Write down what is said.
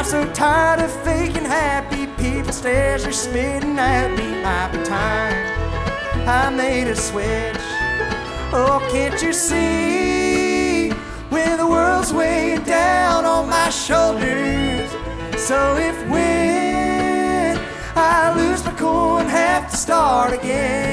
so tired of faking happy. People stares are spitting at me. Might be time I made a switch. Oh, can't you see when the world's weighing down on my shoulders? So if when I lose my cool and have to start again,